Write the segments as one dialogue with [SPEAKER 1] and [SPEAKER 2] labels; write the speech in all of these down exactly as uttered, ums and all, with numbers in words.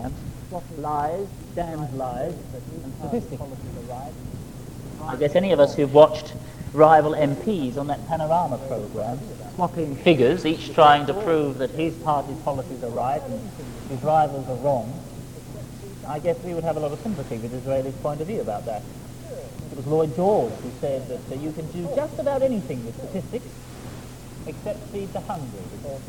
[SPEAKER 1] programs, lies, damned lies, and statistics. I guess any of us who've watched rival M Ps on that Panorama program, swapping figures, each trying to prove that his party's policies are right and his rivals are wrong, I guess we would have a lot of sympathy with Disraeli's point of view about that. It was Lloyd George who said that uh, you can do just about anything with statistics except feed the hungry.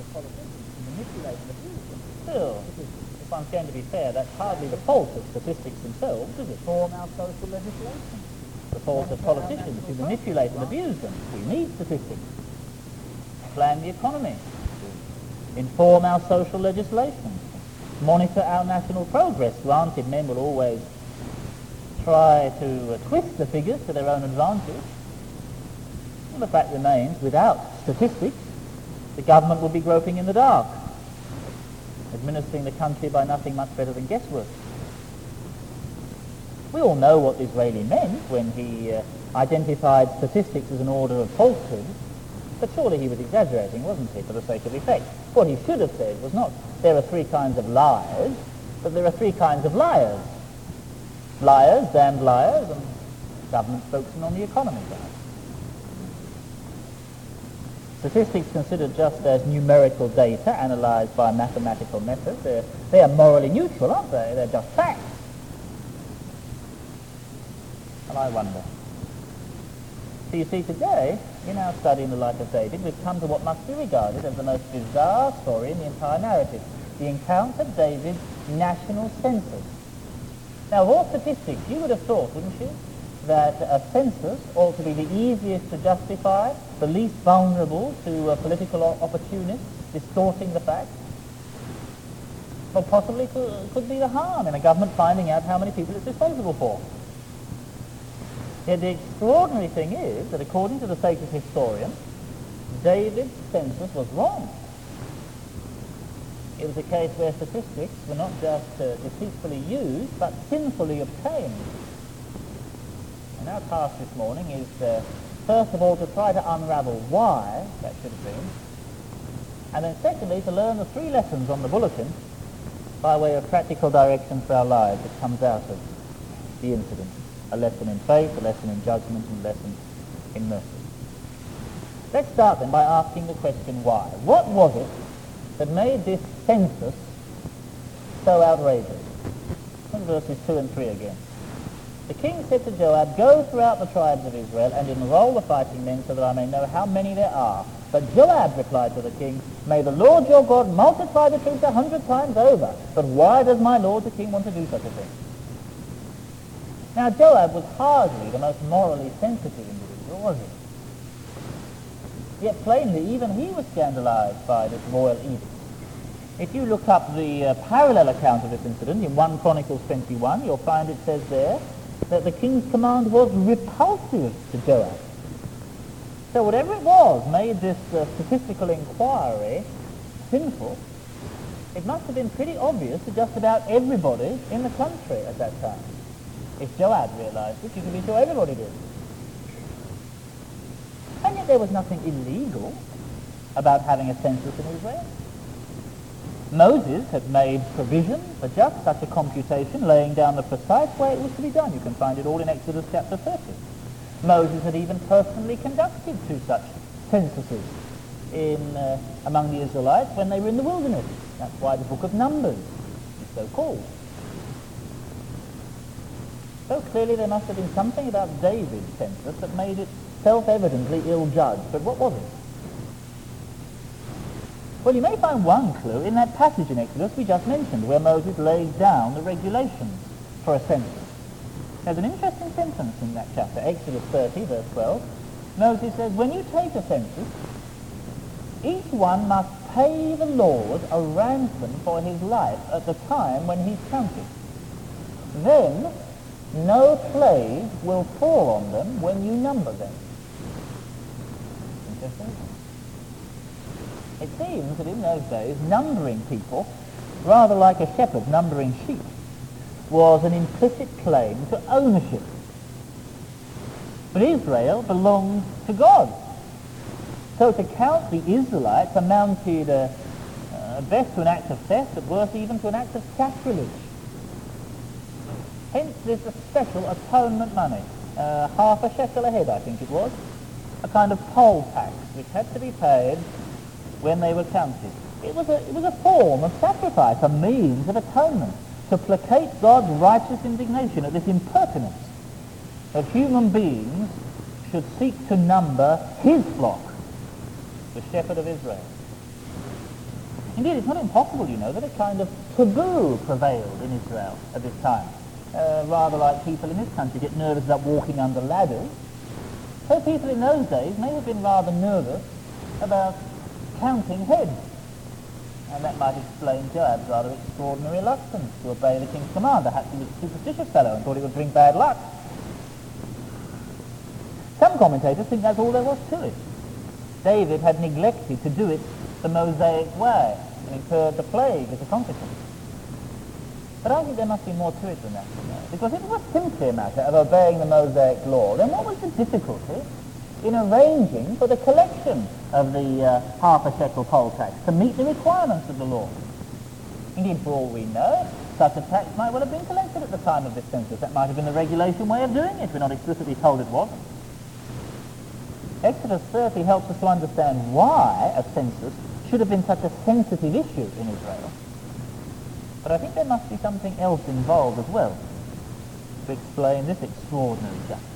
[SPEAKER 1] Still, if I'm going to be fair, that's hardly the fault of statistics themselves, is it? Form our social legislation. The fault of politicians who manipulate and abuse them. We need statistics. Plan the economy. Inform our social legislation. Monitor our national progress. Granted, men will always try to uh, twist the figures to their own advantage. Well, the fact remains, without statistics, the government will be groping in the dark, administering the country by nothing much better than guesswork. We all know what Disraeli meant when he uh, identified statistics as an order of falsehood, but surely he was exaggerating, wasn't he, for the sake of effect. What he should have said was not, there are three kinds of liars, but there are three kinds of liars. Liars, damned liars, and government focusing on the economy, perhaps. Statistics considered just as numerical data analysed by a mathematical method, they're, they are morally neutral, aren't they? They're just facts. And I wonder. So you see, today, in our study in the life of David, we've come to what must be regarded as the most bizarre story in the entire narrative, the account of David's national census. Now, of all statistics, you would have thought, wouldn't you, that a census ought to be the easiest to justify, the least vulnerable to uh, political opportunists distorting the facts. Or possibly could, could be the harm in a government finding out how many people it's responsible for. Yet the extraordinary thing is that according to the sacred historian, David's census was wrong. It was a case where statistics were not just uh, deceitfully used, but sinfully obtained. And our task this morning is, uh, first of all, to try to unravel why that should have been, and then secondly, to learn the three lessons on the bulletin by way of practical direction for our lives that comes out of the incident. A lesson in faith, a lesson in judgment, and a lesson in mercy. Let's start then by asking the question why. What was it that made this census so outrageous? Look at verses two and three again. The king said to Joab, "Go throughout the tribes of Israel and enroll the fighting men so that I may know how many there are." But Joab replied to the king, "May the Lord your God multiply the troops a hundred times over. But why does my lord the king want to do such a thing?" Now, Joab was hardly the most morally sensitive individual, was he? Yet plainly, even he was scandalized by this royal edict. If you look up the uh, parallel account of this incident in First Chronicles twenty-one, you'll find it says there that the king's command was repulsive to Joab. So whatever it was made this uh, statistical inquiry sinful. It must have been pretty obvious to just about everybody in the country at that time. If Joab realized it, you can be sure everybody did. And yet there was nothing illegal about having a census in Israel. Moses had made provision for just such a computation, laying down the precise way it was to be done. You can find it all in Exodus chapter thirty. Moses had even personally conducted two such censuses in, uh, among the Israelites when they were in the wilderness. That's why the book of Numbers is so called. So clearly there must have been something about David's census that made it self-evidently ill-judged. But what was it? Well, you may find one clue in that passage in Exodus we just mentioned, where Moses lays down the regulations for a census. There's an interesting sentence in that chapter, Exodus thirty, verse twelve. Moses says, "When you take a census, each one must pay the Lord a ransom for his life at the time when he's counted. Then no plague will fall on them when you number them." Interesting. It seems that in those days, numbering people, rather like a shepherd numbering sheep, was an implicit claim to ownership. But Israel belonged to God. So to count the Israelites amounted uh, uh, at best to an act of theft, at worst even to an act of sacrilege. Hence this a special atonement money, uh, half a shekel a head I think it was, a kind of poll tax which had to be paid when they were counted. It was a, it was a form of sacrifice, a means of atonement, to placate God's righteous indignation at this impertinence that human beings should seek to number his flock, the shepherd of Israel. Indeed, it's not impossible, you know, that a kind of taboo prevailed in Israel at this time. Uh, rather like people in this country get nervous about walking under ladders. So people in those days may have been rather nervous about counting heads. And that might explain Joab's rather extraordinary reluctance to obey the king's command. Perhaps he was a superstitious fellow and thought it would bring bad luck. Some commentators think that's all there was to it. David had neglected to do it the Mosaic way and incurred the plague as a consequence. But I think there must be more to it than that, you know, because if it was simply a matter of obeying the Mosaic law, then what was the difficulty in arranging for the collection of the uh, half a shekel poll tax to meet the requirements of the law? Indeed, for all we know, such a tax might well have been collected at the time of this census. That might have been the regulation way of doing it. We're not explicitly told it wasn't. Exodus thirty helps us to understand why a census should have been such a sensitive issue in Israel. But I think there must be something else involved as well to explain this extraordinary justice.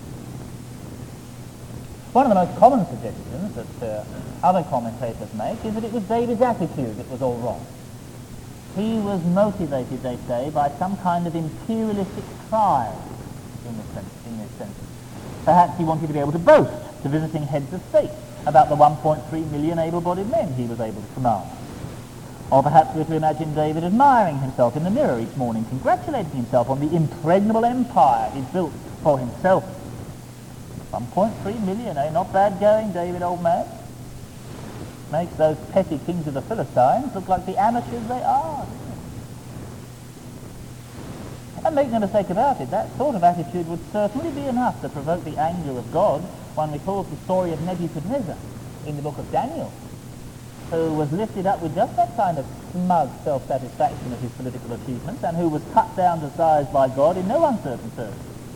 [SPEAKER 1] One of the most common suggestions that uh, other commentators make is that it was David's attitude that was all wrong. He was motivated, they say, by some kind of imperialistic pride in this sense. In this sense. Perhaps he wanted to be able to boast to visiting heads of state about the one point three million able-bodied men he was able to command. Or perhaps we're to imagine David admiring himself in the mirror each morning, congratulating himself on the impregnable empire he'd built for himself. one point three million, eh? Not bad going, David, old man. Makes those petty kings of the Philistines look like the amateurs they are. And make no mistake about it, that sort of attitude would certainly be enough to provoke the anger of God. One recalls the story of Nebuchadnezzar in the book of Daniel, who was lifted up with just that kind of smug self-satisfaction of his political achievements, and who was cut down to size by God in no uncertain terms.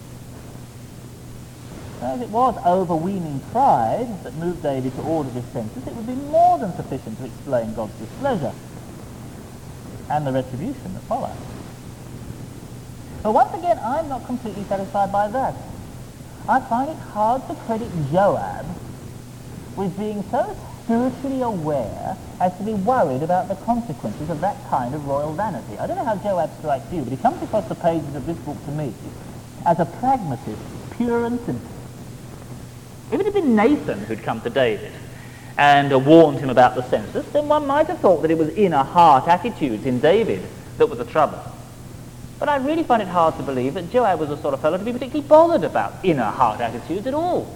[SPEAKER 1] So if it was overweening pride that moved David to order this census, it would be more than sufficient to explain God's displeasure and the retribution that followed. But once again, I'm not completely satisfied by that. I find it hard to credit Joab with being so spiritually aware as to be worried about the consequences of that kind of royal vanity. I don't know how Joab strikes you, but he comes across the pages of this book to me as a pragmatist, pure and simple. If it had been Nathan who'd come to David and uh, warned him about the census, then one might have thought that it was inner heart attitudes in David that were the trouble. But I really find it hard to believe that Joab was the sort of fellow to be particularly bothered about inner heart attitudes at all.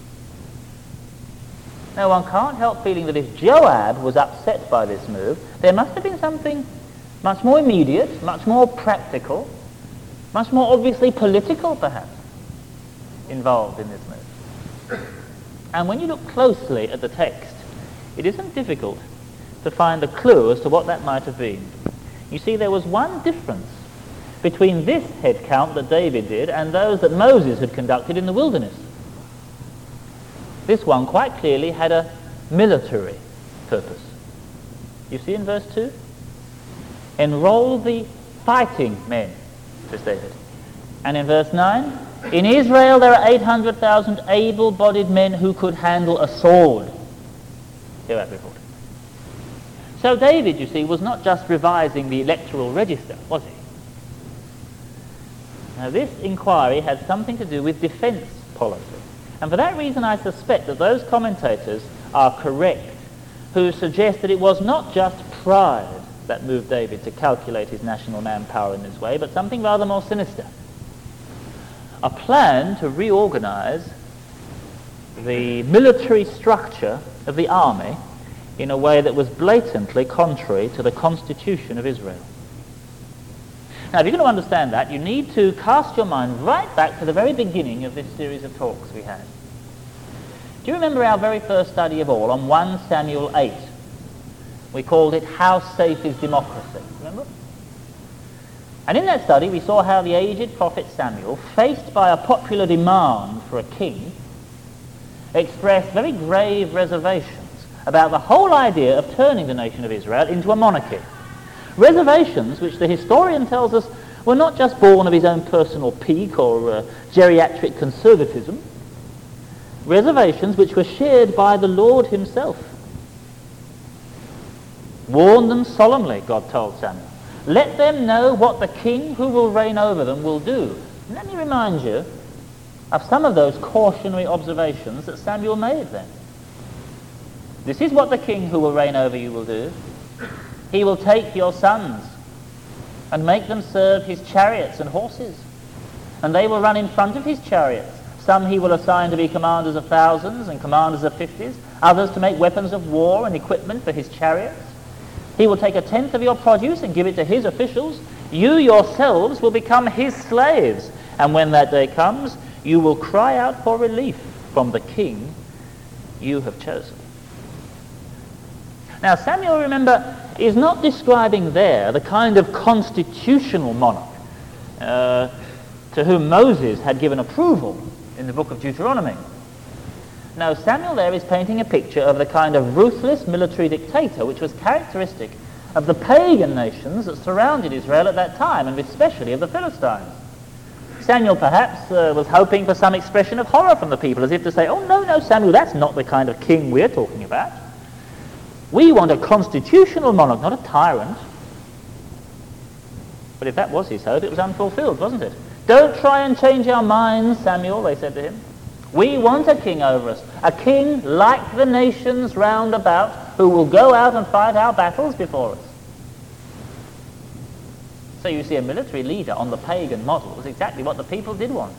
[SPEAKER 1] Now, one can't help feeling that if Joab was upset by this move, there must have been something much more immediate, much more practical, much more obviously political, perhaps, involved in this move. And when you look closely at the text, it isn't difficult to find a clue as to what that might have been. You see, there was one difference between this head count that David did and those that Moses had conducted in the wilderness. This one quite clearly had a military purpose. You see in verse two? Enroll the fighting men, says David. And in verse nine, in Israel there are eight hundred thousand able-bodied men who could handle a sword. Joab reported. So David, you see, was not just revising the electoral register, was he? Now this inquiry had something to do with defense policy. And for that reason I suspect that those commentators are correct who suggest that it was not just pride that moved David to calculate his national manpower in this way, but something rather more sinister. A plan to reorganize the military structure of the army in a way that was blatantly contrary to the constitution of Israel. Now, if you're going to understand that, you need to cast your mind right back to the very beginning of this series of talks we had. Do you remember our very first study of all on First Samuel eight, We called it How Safe is Democracy? Remember? And in that study we saw how the aged prophet Samuel, faced by a popular demand for a king, expressed very grave reservations about the whole idea of turning the nation of Israel into a monarchy. Reservations which the historian tells us were not just born of his own personal pique or uh, geriatric conservatism, reservations which were shared by the Lord himself. Warn them solemnly, God told Samuel. Let them know what the king who will reign over them will do. And let me remind you of some of those cautionary observations that Samuel made then. This is what the king who will reign over you will do. He will take your sons and make them serve his chariots and horses, and they will run in front of his chariots. Some he will assign to be commanders of thousands and commanders of fifties, others to make weapons of war and equipment for his chariots. He will take a tenth of your produce and give it to his officials. You yourselves will become his slaves, and when that day comes, you will cry out for relief from the king you have chosen. Now Samuel, remember, is not describing there the kind of constitutional monarch uh, to whom Moses had given approval in the book of Deuteronomy. No, Samuel there is painting a picture of the kind of ruthless military dictator which was characteristic of the pagan nations that surrounded Israel at that time, and especially of the Philistines. Samuel perhaps uh, was hoping for some expression of horror from the people, as if to say, oh no, no, Samuel, that's not the kind of king we're talking about. We want a constitutional monarch, not a tyrant. But if that was his hope, it was unfulfilled, wasn't it? Don't try and change our minds, Samuel, they said to him. We want a king over us, a king like the nations round about, who will go out and fight our battles before us. So you see, a military leader on the pagan model was exactly what the people did want.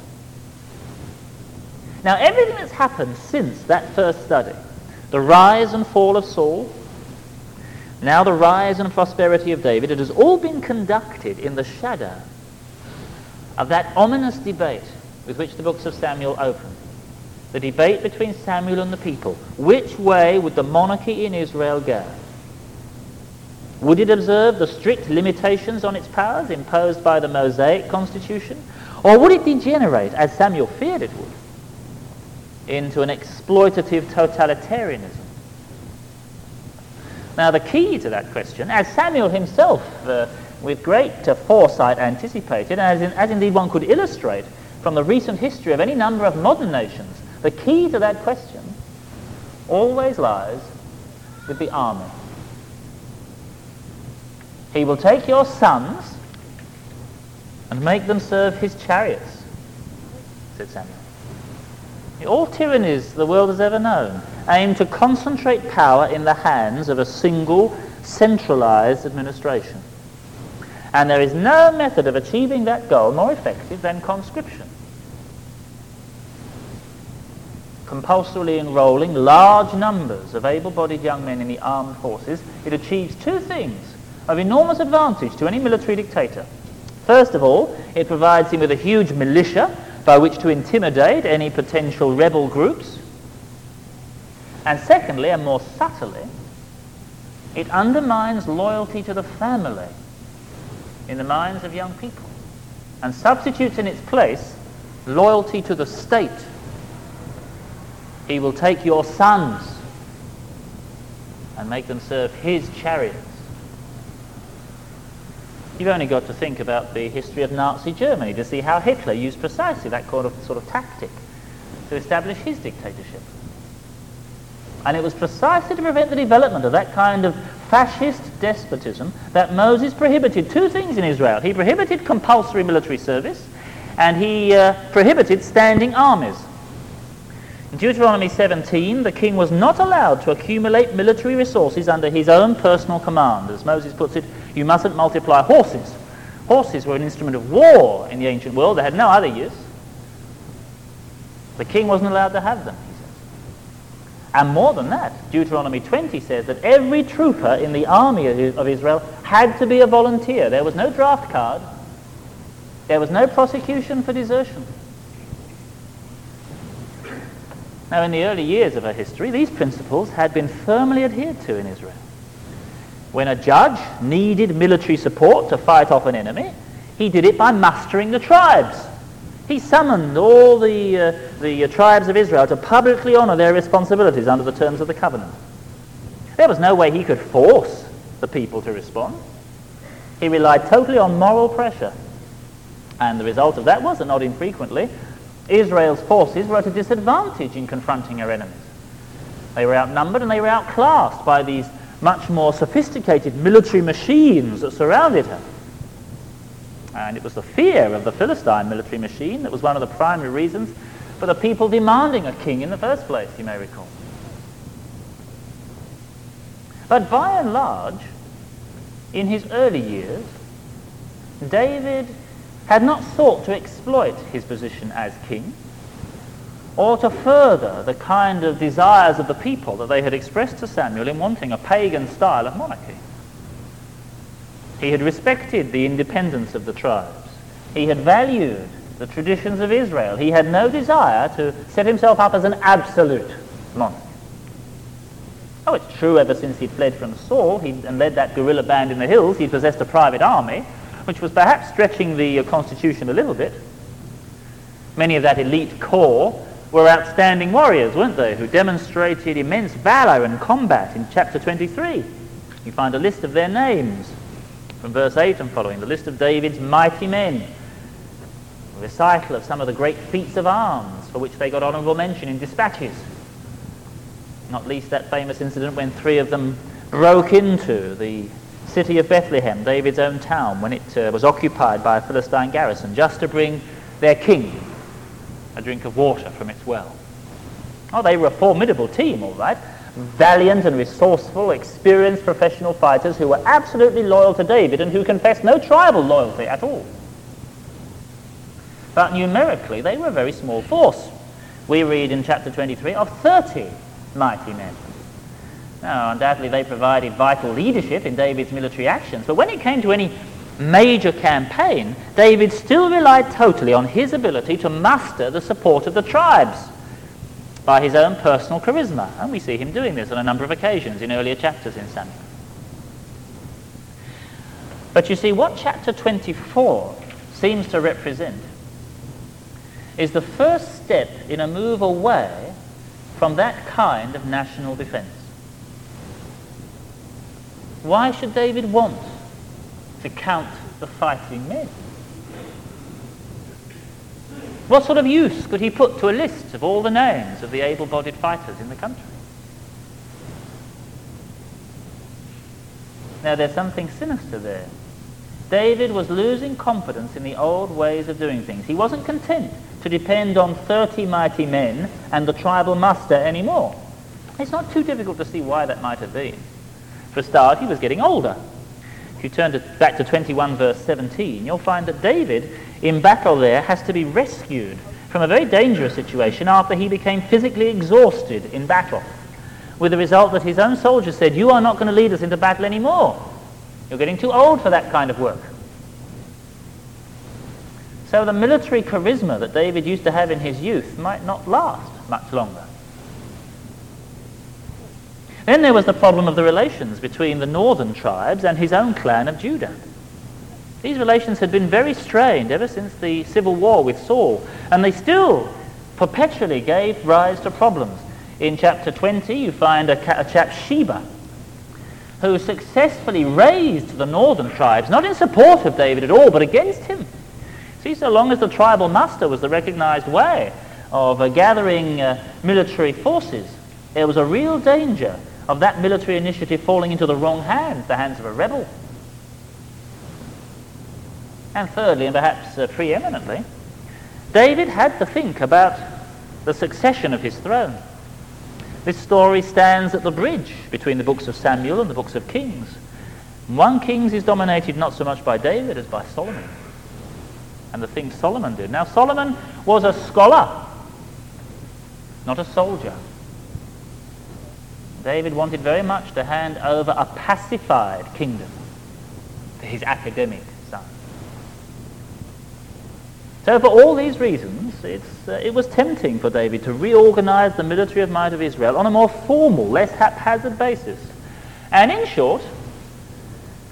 [SPEAKER 1] Now everything that's happened since that first study, the rise and fall of Saul, now the rise and prosperity of David, it has all been conducted in the shadow of that ominous debate with which the books of Samuel open. The debate between Samuel and the people. Which way would the monarchy in Israel go? Would it observe the strict limitations on its powers imposed by the Mosaic constitution? Or would it degenerate, as Samuel feared it would, into an exploitative totalitarianism? Now the key to that question, as Samuel himself uh, with great uh, foresight anticipated, and as, in, as indeed one could illustrate from the recent history of any number of modern nations, the key to that question always lies with the army. He will take your sons and make them serve his chariots, said Samuel. All tyrannies the world has ever known aim to concentrate power in the hands of a single, centralized administration. And there is no method of achieving that goal more effective than conscription. Compulsorily enrolling large numbers of able-bodied young men in the armed forces, it achieves two things of enormous advantage to any military dictator. First of all, it provides him with a huge militia by which to intimidate any potential rebel groups. And secondly, and more subtly, it undermines loyalty to the family in the minds of young people and substitutes in its place loyalty to the state. He will take your sons and make them serve his chariots. You've only got to think about the history of Nazi Germany to see how Hitler used precisely that kind of sort of tactic to establish his dictatorship. And it was precisely to prevent the development of that kind of fascist despotism that Moses prohibited two things in Israel. He prohibited compulsory military service, and he uh, prohibited standing armies. In Deuteronomy seventeen, the king was not allowed to accumulate military resources under his own personal command. As Moses puts it, you mustn't multiply horses. Horses were an instrument of war in the ancient world. They had no other use. The king wasn't allowed to have them, he says. And more than that, Deuteronomy twenty says that every trooper in the army of Israel had to be a volunteer. There was no draft card. There was no prosecution for desertion. Now, in the early years of our history, these principles had been firmly adhered to in Israel. When a judge needed military support to fight off an enemy, he did it by mustering the tribes. He summoned all the, uh, the uh, tribes of Israel to publicly honor their responsibilities under the terms of the covenant. There was no way he could force the people to respond. He relied totally on moral pressure. And the result of that was that not infrequently, Israel's forces were at a disadvantage in confronting her enemies. They were outnumbered and they were outclassed by these much more sophisticated military machines that surrounded her. And it was the fear of the Philistine military machine that was one of the primary reasons for the people demanding a king in the first place, you may recall. But by and large, in his early years, David had not sought to exploit his position as king or to further the kind of desires of the people that they had expressed to Samuel in wanting a pagan style of monarchy. He had respected the independence of the tribes. He had valued the traditions of Israel. He had no desire to set himself up as an absolute monarch. Oh, it's true, ever since he'd fled from Saul he'd, and led that guerrilla band in the hills, he possessed a private army, which was perhaps stretching the uh, constitution a little bit. Many of that elite corps were outstanding warriors, weren't they, who demonstrated immense valor and combat in chapter twenty-three. You find a list of their names from verse eight and following, the list of David's mighty men, a recital of some of the great feats of arms for which they got honourable mention in dispatches. Not least that famous incident when three of them broke into the city of Bethlehem, David's own town, when it uh, was occupied by a Philistine garrison, just to bring their king a drink of water from its well. Oh, they were a formidable team, all right. Valiant and resourceful, experienced professional fighters who were absolutely loyal to David and who confessed no tribal loyalty at all. But numerically, they were a very small force. We read in chapter twenty-three of thirty mighty men. Now, undoubtedly they provided vital leadership in David's military actions, but when it came to any major campaign, David still relied totally on his ability to muster the support of the tribes by his own personal charisma, and we see him doing this on a number of occasions in earlier chapters in Samuel. But you see, what chapter twenty-four seems to represent is the first step in a move away from that kind of national defense. Why should David want to count the fighting men? What sort of use could he put to a list of all the names of the able-bodied fighters in the country? Now, there's something sinister there. David was losing confidence in the old ways of doing things. He wasn't content to depend on thirty mighty men and the tribal muster anymore. It's not too difficult to see why that might have been. For a start, he was getting older. If you turn to, back to twenty-one verse seventeen, you'll find that David in battle there has to be rescued from a very dangerous situation after he became physically exhausted in battle, with the result that his own soldiers said, "You are not going to lead us into battle anymore. You're getting too old for that kind of work." So the military charisma that David used to have in his youth might not last much longer. Then there was the problem of the relations between the northern tribes and his own clan of Judah. These relations had been very strained ever since the civil war with Saul, and they still perpetually gave rise to problems. In chapter twenty, you find a, a chap, Sheba, who successfully raised the northern tribes, not in support of David at all, but against him. See, so long as the tribal muster was the recognized way of uh, gathering uh, military forces, there was a real danger of that military initiative falling into the wrong hands, the hands of a rebel. And thirdly, and perhaps uh, preeminently, David had to think about the succession of his throne. This story stands at the bridge between the books of Samuel and the books of Kings. One Kings is dominated not so much by David as by Solomon, and the things Solomon did. Now, Solomon was a scholar, not a soldier. David wanted very much to hand over a pacified kingdom to his academic son. So for all these reasons, it's, uh, it was tempting for David to reorganize the military of might of Israel on a more formal, less haphazard basis. And in short,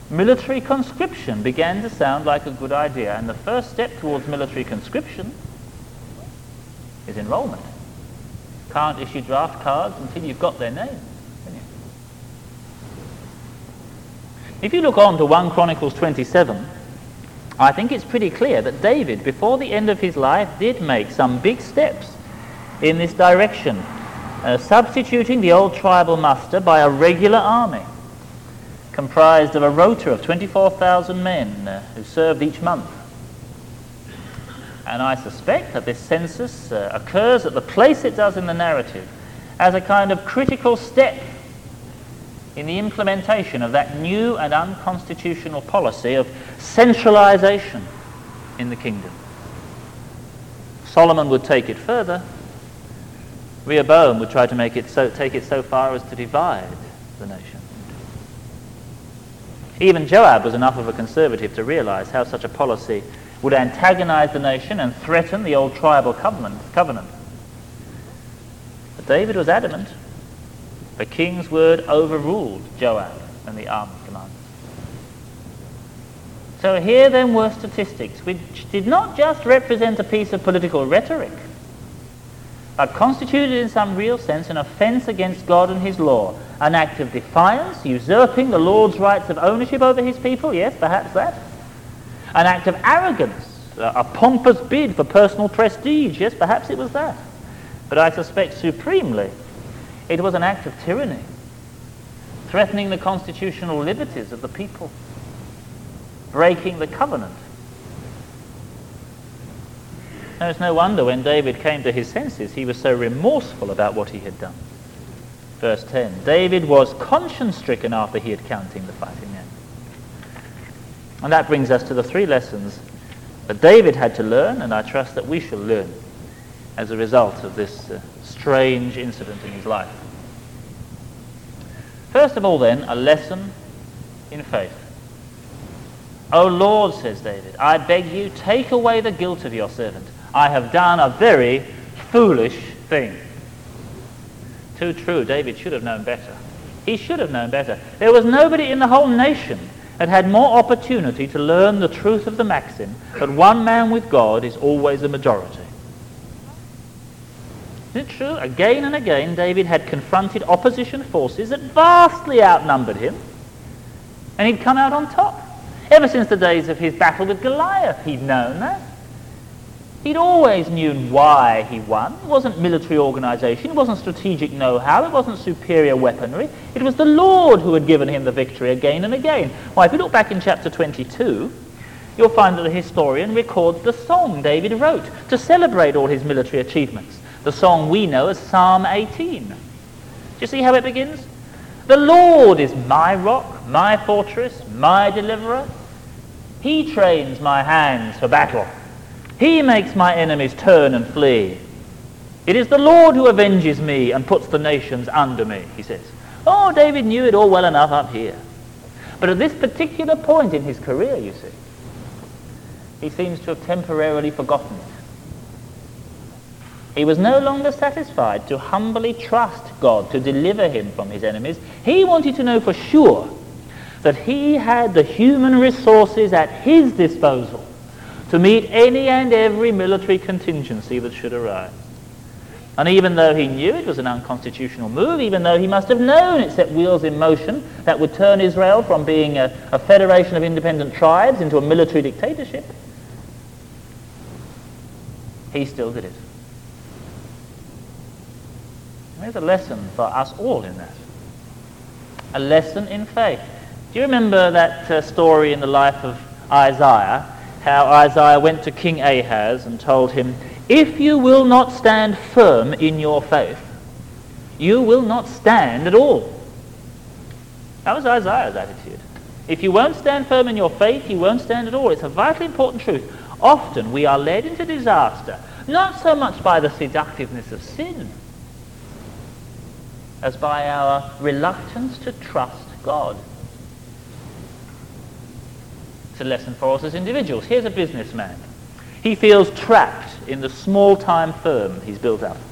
[SPEAKER 1] military conscription began to sound like a good idea. And the first step towards military conscription is enrollment. Can't issue draft cards until you've got their name, can you? If you look on to First Chronicles twenty-seven, I think it's pretty clear that David, before the end of his life, did make some big steps in this direction, uh, substituting the old tribal muster by a regular army comprised of a rota of twenty-four thousand men uh, who served each month. And I suspect that this census uh, occurs at the place it does in the narrative as a kind of critical step in the implementation of that new and unconstitutional policy of centralization in the kingdom. Solomon would take it further. Rehoboam would try to make it so, take it so far as to divide the nation. Even Joab was enough of a conservative to realize how such a policy would antagonize the nation and threaten the old tribal covenant. covenant. But David was adamant. The king's word overruled Joab and the army commanders. So here then were statistics which did not just represent a piece of political rhetoric, but constituted in some real sense an offense against God and his law, an act of defiance, usurping the Lord's rights of ownership over his people, yes, perhaps that. An act of arrogance, a pompous bid for personal prestige, yes, perhaps it was that. But I suspect supremely it was an act of tyranny, threatening the constitutional liberties of the people, breaking the covenant. Now, it's no wonder when David came to his senses, he was so remorseful about what he had done. Verse ten, David was conscience-stricken after he had counted the fighting men. And that brings us to the three lessons that David had to learn, and I trust that we shall learn as a result of this uh, strange incident in his life. First of all then, a lesson in faith. O Lord, says David, I beg you, take away the guilt of your servant. I have done a very foolish thing. Too true, David should have known better. He should have known better. There was nobody in the whole nation that had more opportunity to learn the truth of the maxim that one man with God is always a majority. Isn't it true? Again and again, David had confronted opposition forces that vastly outnumbered him, and he'd come out on top. Ever since the days of his battle with Goliath, he'd known that. He'd always known why he won. It wasn't military organization, it wasn't strategic know-how, it wasn't superior weaponry. It was the Lord who had given him the victory again and again. Why, if you look back in chapter twenty-two, you'll find that the historian records the song David wrote to celebrate all his military achievements. The song we know as Psalm eighteen. Do you see how it begins? The Lord is my rock, my fortress, my deliverer. He trains my hands for battle. He makes my enemies turn and flee. It is the Lord who avenges me and puts the nations under me, he says. Oh, David knew it all well enough up here. But at this particular point in his career, you see, he seems to have temporarily forgotten it. He was no longer satisfied to humbly trust God to deliver him from his enemies. He wanted to know for sure that he had the human resources at his disposal to meet any and every military contingency that should arise. And even though he knew it was an unconstitutional move, even though he must have known it set wheels in motion that would turn Israel from being a, a federation of independent tribes into a military dictatorship, he still did it. There's a lesson for us all in that. A lesson in faith. Do you remember that uh, story in the life of Isaiah, how Isaiah went to King Ahaz and told him, if you will not stand firm in your faith, you will not stand at all. That was Isaiah's attitude. If you won't stand firm in your faith, you won't stand at all. It's a vitally important truth. Often we are led into disaster, not so much by the seductiveness of sin, as by our reluctance to trust God. It's a lesson for us as individuals. Here's a businessman. He feels trapped in the small-time firm he's built up.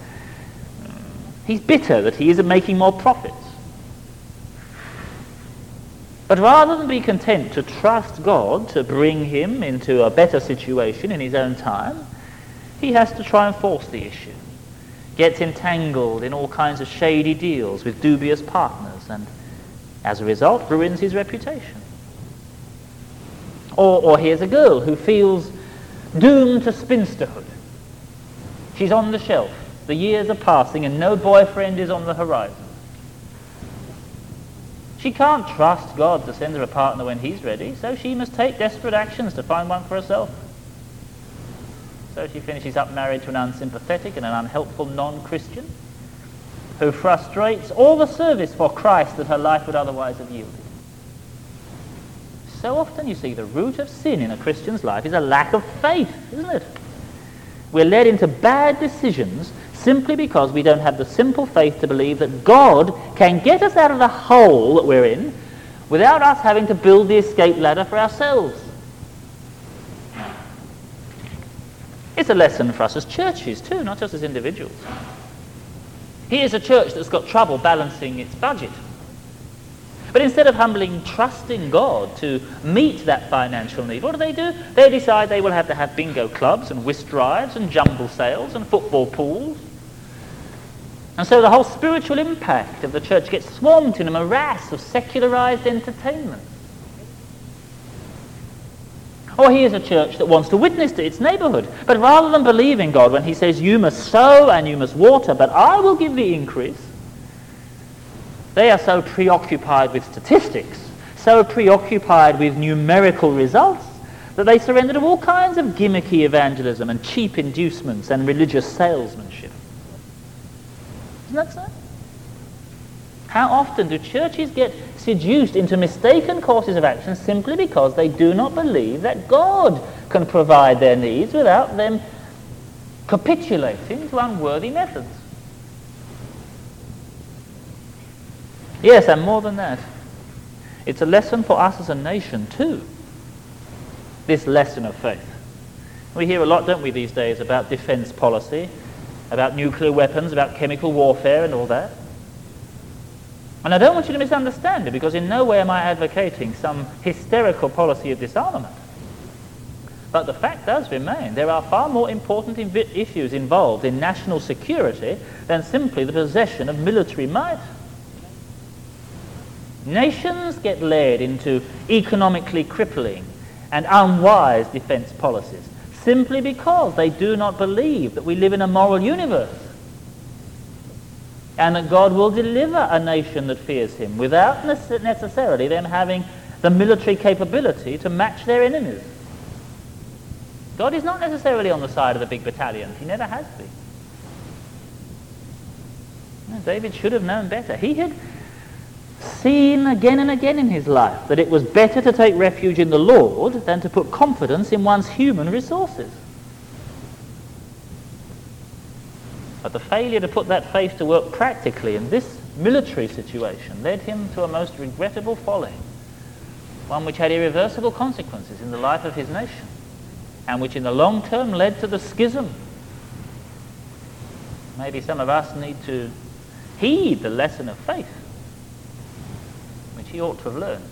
[SPEAKER 1] He's bitter that he isn't making more profits. But rather than be content to trust God to bring him into a better situation in his own time, he has to try and force the issue. Gets entangled in all kinds of shady deals with dubious partners, and as a result ruins his reputation. Or, or here's a girl who feels doomed to spinsterhood. She's on the shelf. The years are passing and no boyfriend is on the horizon. She can't trust God to send her a partner when he's ready, so she must take desperate actions to find one for herself. So she finishes up married to an unsympathetic and an unhelpful non-Christian who frustrates all the service for Christ that her life would otherwise have yielded. So often, you see, the root of sin in a Christian's life is a lack of faith, isn't it? We're led into bad decisions simply because we don't have the simple faith to believe that God can get us out of the hole that we're in without us having to build the escape ladder for ourselves. It's a lesson for us as churches too, not just as individuals. Here's a church that's got trouble balancing its budget. But instead of humbly trusting God to meet that financial need, what do they do? They decide they will have to have bingo clubs and whist drives and jumble sales and football pools. And so the whole spiritual impact of the church gets swamped in a morass of secularized entertainment. Or here's a church that wants to witness to its neighborhood, but rather than believing God when he says, you must sow and you must water, but I will give the increase, they are so preoccupied with statistics, so preoccupied with numerical results, that they surrender to all kinds of gimmicky evangelism and cheap inducements and religious salesmanship. Isn't that so? How often do churches get seduced into mistaken courses of action simply because they do not believe that God can provide their needs without them capitulating to unworthy methods? Yes, and more than that, it's a lesson for us as a nation too, this lesson of faith. We hear a lot, don't we, these days about defense policy, about nuclear weapons, about chemical warfare and all that. And I don't want you to misunderstand it, because in no way am I advocating some hysterical policy of disarmament. But the fact does remain, there are far more important inv- issues involved in national security than simply the possession of military might. Nations get led into economically crippling and unwise defense policies simply because they do not believe that we live in a moral universe and that God will deliver a nation that fears him without necessarily them having the military capability to match their enemies. God is not necessarily on the side of the big battalions. He never has been. No, David should have known better. He had seen again and again in his life that it was better to take refuge in the Lord than to put confidence in one's human resources. But the failure to put that faith to work practically in this military situation led him to a most regrettable folly, one which had irreversible consequences in the life of his nation, and which in the long term led to the schism. Maybe some of us need to heed the lesson of faith, which he ought to have learned.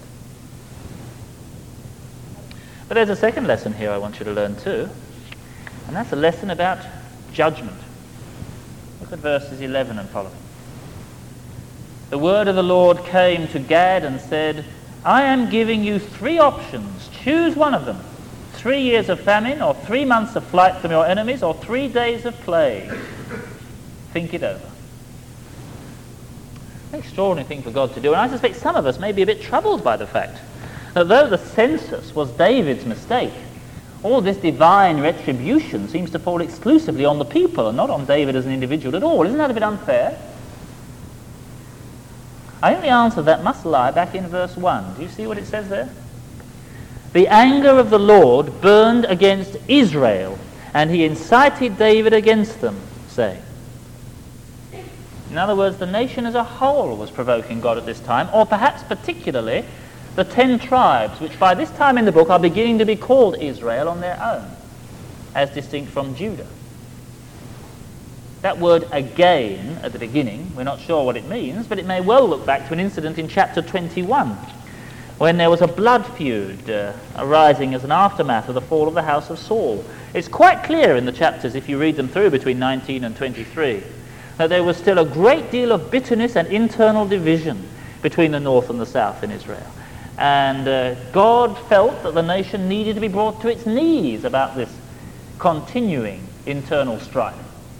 [SPEAKER 1] But there's a second lesson here I want you to learn too, and that's a lesson about judgment. Look at verses eleven and following. The word of the Lord came to Gad and said, I am giving you three options. Choose one of them. Three years of famine, or three months of flight from your enemies, or three days of plague. Think it over. An extraordinary thing for God to do, and I suspect some of us may be a bit troubled by the fact that though the census was David's mistake, all this divine retribution seems to fall exclusively on the people and not on David as an individual at all. Isn't that a bit unfair? I think the answer to that must lie back in verse one. Do you see what it says there? The anger of the Lord burned against Israel, and he incited David against them, saying. In other words, the nation as a whole was provoking God at this time, or perhaps particularly the ten tribes, which by this time in the book are beginning to be called Israel on their own, as distinct from Judah. That word again at the beginning, we're not sure what it means, but it may well look back to an incident in chapter twenty-one, when there was a blood feud uh, arising as an aftermath of the fall of the house of Saul. It's quite clear in the chapters, if you read them through between nineteen and twenty-three, that there was still a great deal of bitterness and internal division between the north and the south in Israel. And uh, God felt that the nation needed to be brought to its knees about this continuing internal strife.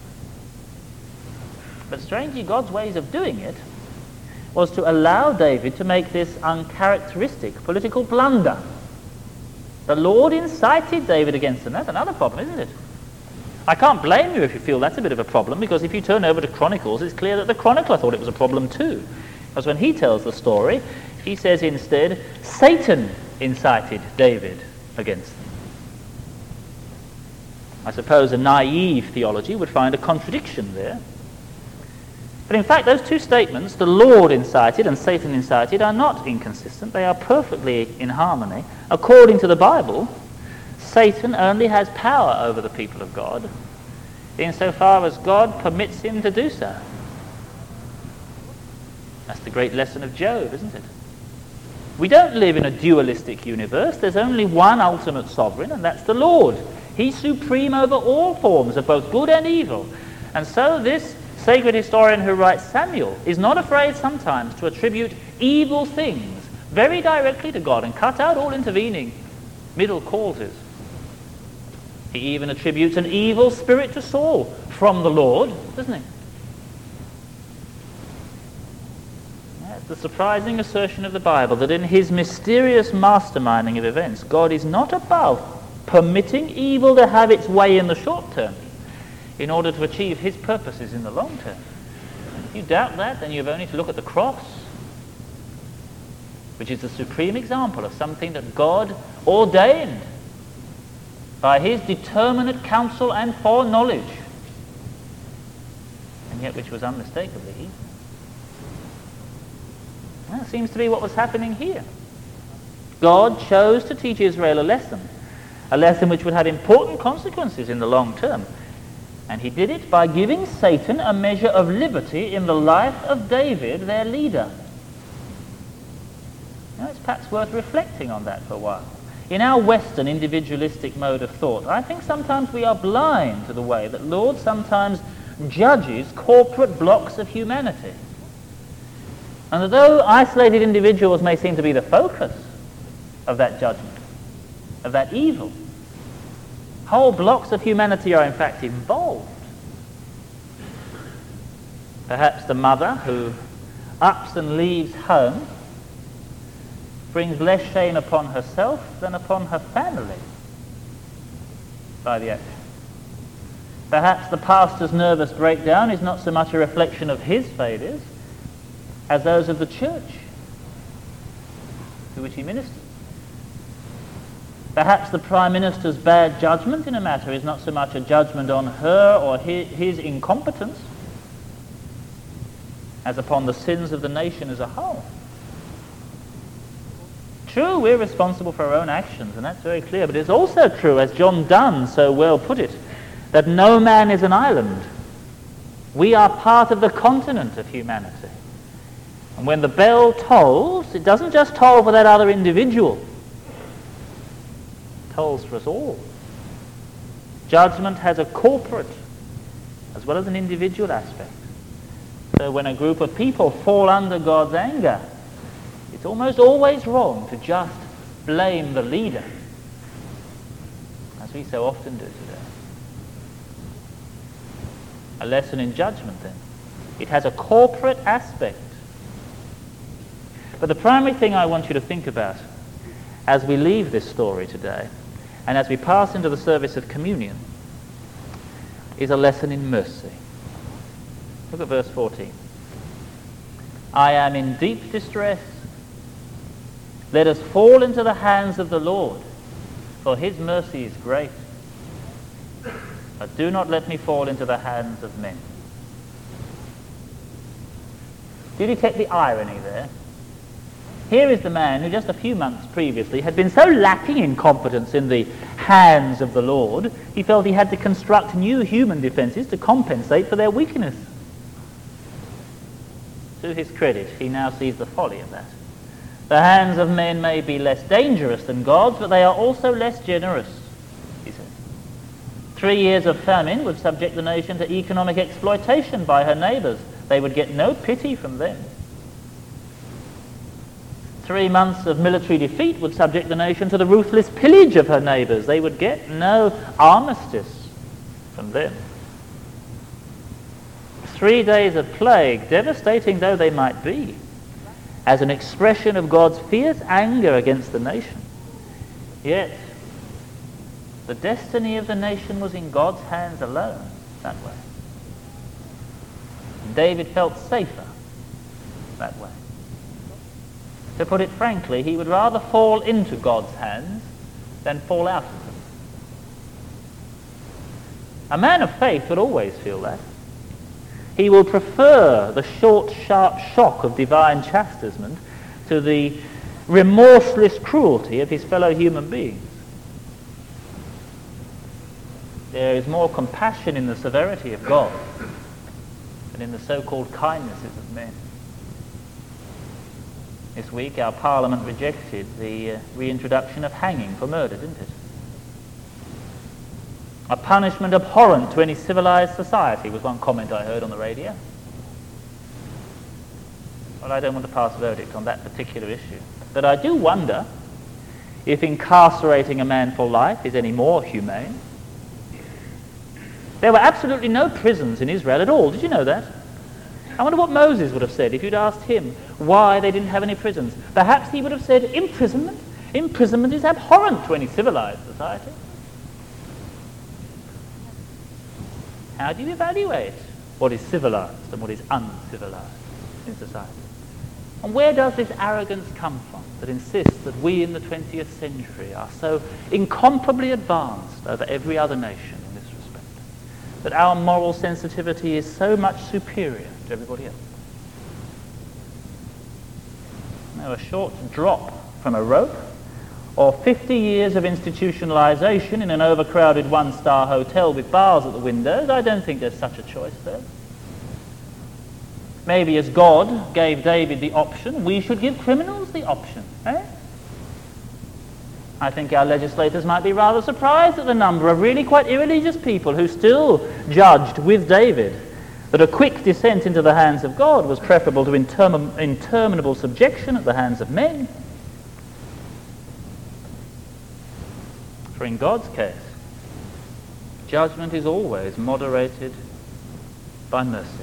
[SPEAKER 1] But strangely, God's ways of doing it was to allow David to make this uncharacteristic political blunder. The Lord incited David against them. That's another problem, isn't it? I can't blame you if you feel that's a bit of a problem, because if you turn over to Chronicles, it's clear that the chronicler thought it was a problem too. Because when he tells the story, he says instead, Satan incited David against them. I suppose a naive theology would find a contradiction there. But in fact, those two statements, the Lord incited and Satan incited, are not inconsistent. They are perfectly in harmony. According to the Bible, Satan only has power over the people of God insofar as God permits him to do so. That's the great lesson of Job, isn't it? We don't live in a dualistic universe. There's only one ultimate sovereign, and that's the Lord. He's supreme over all forms of both good and evil. And so this sacred historian who writes Samuel is not afraid sometimes to attribute evil things very directly to God and cut out all intervening middle causes. He even attributes an evil spirit to Saul from the Lord, doesn't he? That's the surprising assertion of the Bible, that in his mysterious masterminding of events, God is not above permitting evil to have its way in the short term in order to achieve his purposes in the long term. If you doubt that, then you've only to look at the cross, which is the supreme example of something that God ordained by his determinate counsel and foreknowledge, and yet which was unmistakably evil. That seems to be what was happening here. God chose to teach Israel a lesson, a lesson which would have important consequences in the long term. And he did it by giving Satan a measure of liberty in the life of David, their leader. Now, it's perhaps worth reflecting on that for a while. In our Western individualistic mode of thought, I think sometimes we are blind to the way that Lord sometimes judges corporate blocks of humanity. And although isolated individuals may seem to be the focus of that judgment, of that evil, whole blocks of humanity are in fact involved. Perhaps the mother who ups and leaves home brings less shame upon herself than upon her family by the action. Perhaps the pastor's nervous breakdown is not so much a reflection of his failures as those of the church to which he ministers. Perhaps the Prime Minister's bad judgment in a matter is not so much a judgment on her or his, his incompetence as upon the sins of the nation as a whole. True, we're responsible for our own actions, and that's very clear, but it's also true, as John Donne so well put it, that no man is an island. We are part of the continent of humanity. And when the bell tolls, it doesn't just toll for that other individual. Tolls for us all. Judgment has a corporate as well as an individual aspect. So when a group of people fall under God's anger, it's almost always wrong to just blame the leader, as we so often do today. A lesson in judgment, then. It has a corporate aspect. But the primary thing I want you to think about as we leave this story today, and as we pass into the service of communion, is a lesson in mercy. Look at verse fourteen. I am in deep distress. Let us fall into the hands of the Lord, for his mercy is great. But do not let me fall into the hands of men. Do you detect the irony there? Here is the man who just a few months previously had been so lacking in competence in the hands of the Lord, he felt he had to construct new human defenses to compensate for their weakness. To his credit, he now sees the folly of that. The hands of men may be less dangerous than God's, but they are also less generous, he said. Three years of famine would subject the nation to economic exploitation by her neighbours. They would get no pity from them. Three months of military defeat would subject the nation to the ruthless pillage of her neighbours. They would get no armistice from them. Three days of plague, devastating though they might be, as an expression of God's fierce anger against the nation. Yet, the destiny of the nation was in God's hands alone that way. David felt safer that way. To put it frankly, he would rather fall into God's hands than fall out of them. A man of faith would always feel that. He will prefer the short, sharp shock of divine chastisement to the remorseless cruelty of his fellow human beings. There is more compassion in the severity of God than in the so-called kindnesses of men. This week our Parliament rejected the uh, reintroduction of hanging for murder, didn't it? A punishment abhorrent to any civilized society was one comment I heard on the radio. Well, I don't want to pass verdict on that particular issue. But I do wonder if incarcerating a man for life is any more humane. There were absolutely no prisons in Israel at all. Did you know that? I wonder what Moses would have said if you'd asked him why they didn't have any prisons. Perhaps he would have said, imprisonment? Imprisonment is abhorrent to any civilized society. How do you evaluate what is civilized and what is uncivilized in society? And where does this arrogance come from that insists that we in the twentieth century are so incomparably advanced over every other nation in this respect? That our moral sensitivity is so much superior to everybody else? Now, a short drop from a rope or fifty years of institutionalization in an overcrowded one-star hotel with bars at the windows, I don't think there's such a choice there. Maybe as God gave David the option, we should give criminals the option, eh? I think our legislators might be rather surprised at the number of really quite irreligious people who still judged with David that a quick descent into the hands of God was preferable to intermin- interminable subjection at the hands of men. For in God's case, judgment is always moderated by mercy.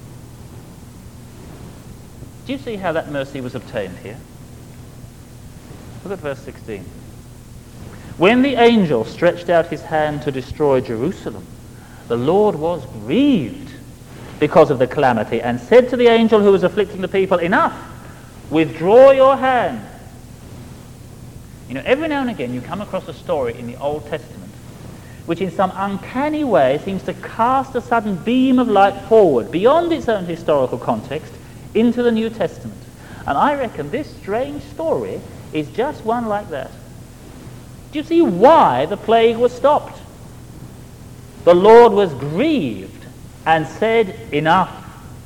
[SPEAKER 1] Do you see how that mercy was obtained here? Look at verse sixteen. When the angel stretched out his hand to destroy Jerusalem, the Lord was grieved because of the calamity and said to the angel who was afflicting the people, enough, withdraw your hand. You know, every now and again you come across a story in the Old Testament which in some uncanny way seems to cast a sudden beam of light forward beyond its own historical context into the New Testament. And I reckon this strange story is just one like that. Do you see why the plague was stopped? The Lord was grieved and said, enough.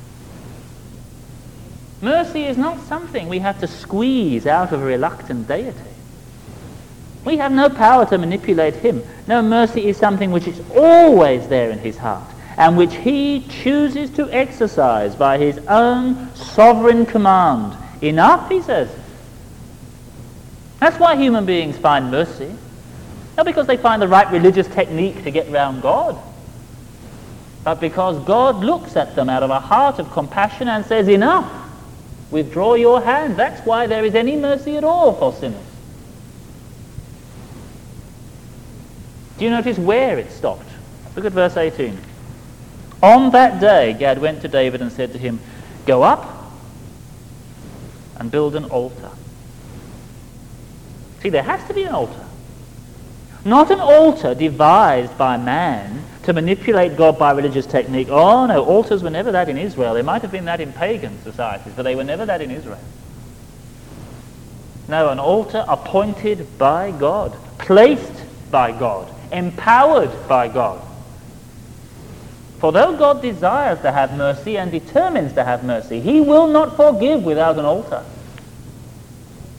[SPEAKER 1] Mercy is not something we have to squeeze out of a reluctant deity. We have no power to manipulate him. No, mercy is something which is always there in his heart and which he chooses to exercise by his own sovereign command. Enough, he says. That's why human beings find mercy. Not because they find the right religious technique to get round God, but because God looks at them out of a heart of compassion and says, enough, withdraw your hand. That's why there is any mercy at all for sinners. Do you notice where it stopped? Look at verse eighteen. On that day, Gad went to David and said to him, go up and build an altar. See, there has to be an altar. Not an altar devised by man to manipulate God by religious technique. Oh no, altars were never that in Israel. They might have been that in pagan societies, but they were never that in Israel. No, an altar appointed by God, placed by God, empowered by God. For though God desires to have mercy and determines to have mercy, he will not forgive without an altar.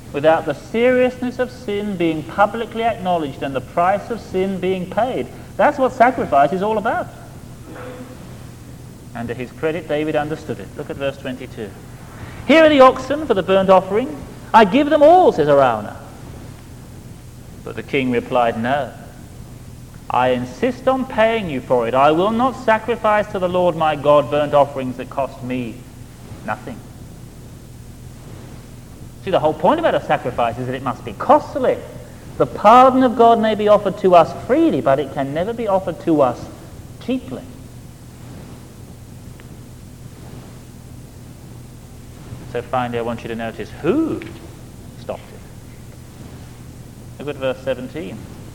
[SPEAKER 1] without the seriousness of sin being publicly acknowledged and the price of sin being paid. That's what sacrifice is all about. And to his credit, David understood it. Look at verse twenty-two. Here are the oxen for the burnt offering. I give them all, says Araunah. But the king replied, no. I insist on paying you for it. I will not sacrifice to the Lord my God burnt offerings that cost me nothing. See, the whole point about a sacrifice is that it must be costly. The pardon of God may be offered to us freely, but it can never be offered to us cheaply. So finally, I want you to notice who stopped it. Look at verse seventeen.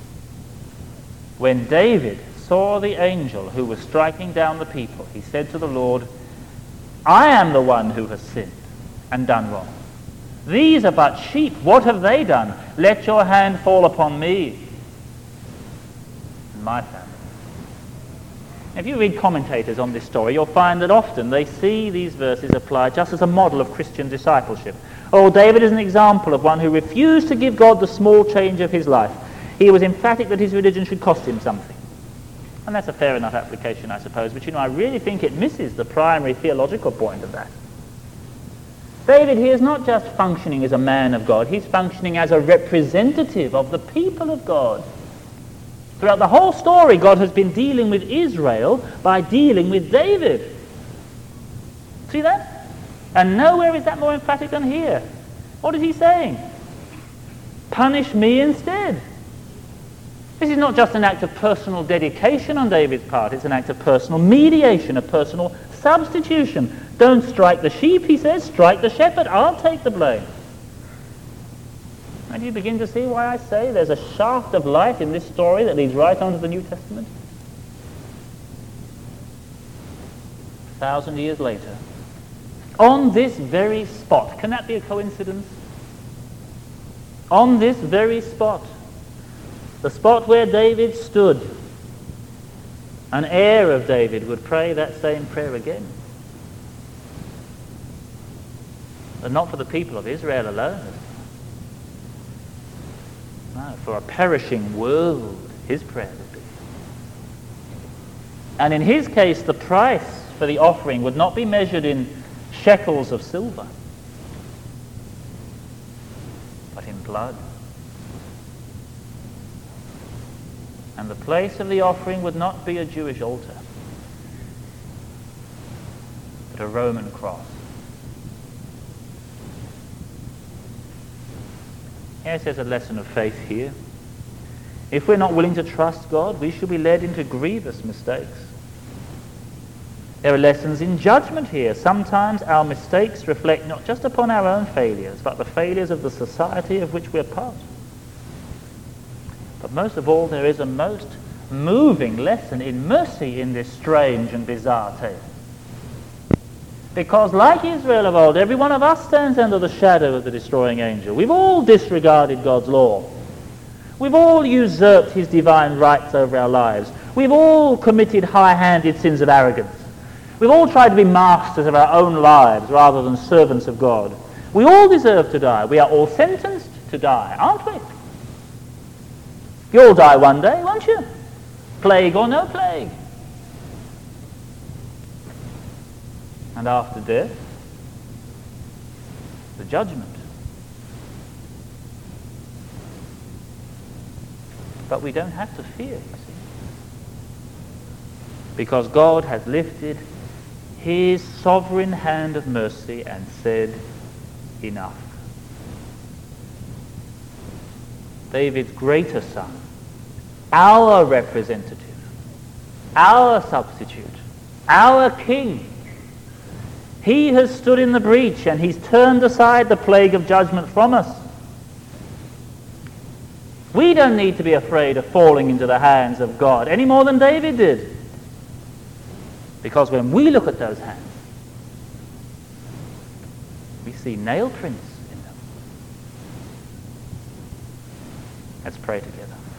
[SPEAKER 1] When David saw the angel who was striking down the people, he said to the Lord, I am the one who has sinned and done wrong. These are but sheep. What have they done? Let your hand fall upon me and my family. If you read commentators on this story, you'll find that often they see these verses applied just as a model of Christian discipleship. Oh, David is an example of one who refused to give God the small change of his life. He was emphatic that his religion should cost him something. And that's a fair enough application, I suppose, but you know, I really think it misses the primary theological point of that. David here is not just functioning as a man of God, he's functioning as a representative of the people of God. Throughout the whole story, God has been dealing with Israel by dealing with David. See that? And nowhere is that more emphatic than here. What is he saying? Punish me instead. This is not just an act of personal dedication on David's part, it's an act of personal mediation, a personal substitution. Don't strike the sheep, he says, strike the shepherd, I'll take the blame. And you begin to see why I say there's a shaft of light in this story that leads right on to the New Testament. A thousand years later, on this very spot, can that be a coincidence? On this very spot, the spot where David stood, an heir of David would pray that same prayer again. But not for the people of Israel alone. No, for a perishing world, his prayer would be. And in his case, the price for the offering would not be measured in shekels of silver, but in blood. And the place of the offering would not be a Jewish altar, but a Roman cross. Yes, there's a lesson of faith here. If we're not willing to trust God, we should be led into grievous mistakes. There are lessons in judgment here. Sometimes our mistakes reflect not just upon our own failures, but the failures of the society of which we're part. But most of all, there is a most moving lesson in mercy in this strange and bizarre tale. Because like Israel of old, every one of us stands under the shadow of the destroying angel. We've all disregarded God's law. We've all usurped his divine rights over our lives. We've all committed high-handed sins of arrogance. We've all tried to be masters of our own lives rather than servants of God. We all deserve to die. We are all sentenced to die, aren't we? You'll die one day, won't you? Plague or no plague. And after death, the judgment. But we don't have to fear, you see. Because God has lifted his sovereign hand of mercy and said, enough. David's greater son, our representative, our substitute, our king, he has stood in the breach and he's turned aside the plague of judgment from us. We don't need to be afraid of falling into the hands of God any more than David did. Because when we look at those hands, we see nail prints in them. Let's pray together.